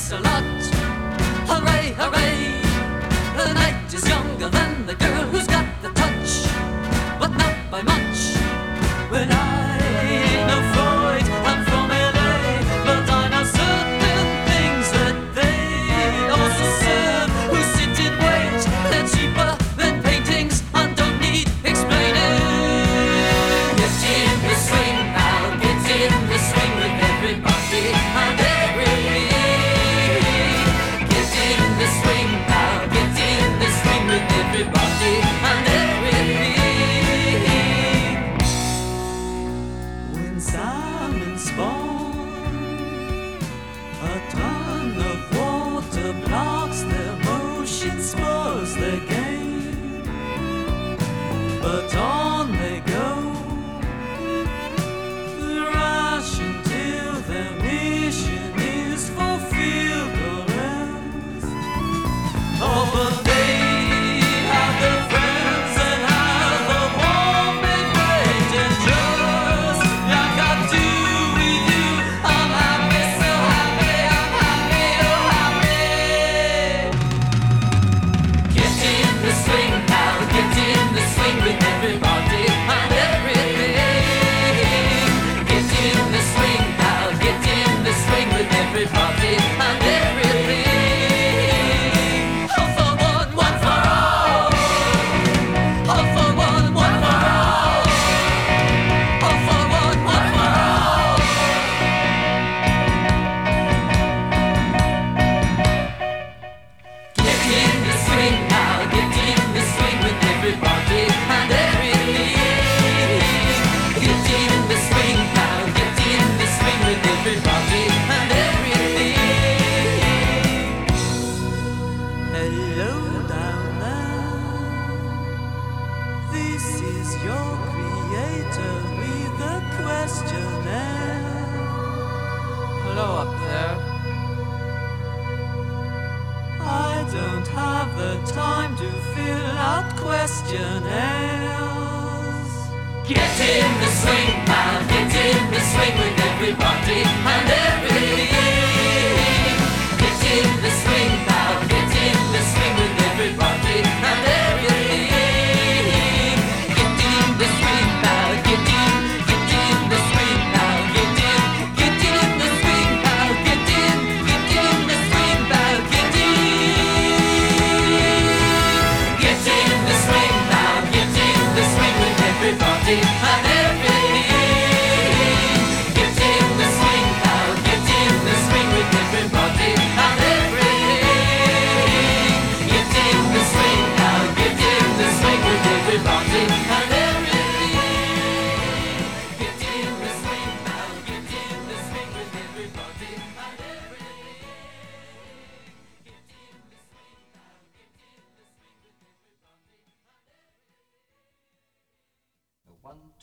miss a lot. Hooray, hooray, the night is younger than the girl who's got the touch, but not by much. When I ain't no Freud, I'm from LA, but I know certain things that they also serve. Who sit and wait, they're cheaper than paintings and don't need explaining. Get in the swing now, get in the swing with everybody and everything. Get in the swing now, get in the swing with everybody and everything. When salmon spawn, a ton of water blocks their motion, spoils their game, but on they go, rush until their mission is fulfilled or else. Oh, but they have their friends and have a warm embrace, and just like I do with you, I'm happy, so happy, I'm happy, oh happy. Get in the swing now, get in the swing with everybody and everything. Get in the swing now, get in the swing with everybody and everything. All for one for all. All for one for all. All for one for all. Get in the swing now, get in the swing with everybody and everything. Get in the swing now, get in the swing with everybody and everything. Hello down there, this is your creator with a questionnaire. Hello up there. I don't have the time to fill out questionnaires. Get in the swing now, get in the swing with everybody and everything. Get in the swing now, get in the swing with everybody and everything. Get in the swing now, get in the swing now, get in the swing now, get in the swing now, get in. Get in the swing now, get in the swing with everybody and everything. Get in the swing now, get in the swing with everybody and everything. Get in the swing now, get in the swing with everybody and everything. Get in the swing now, get in the swing with everybody and everything. One,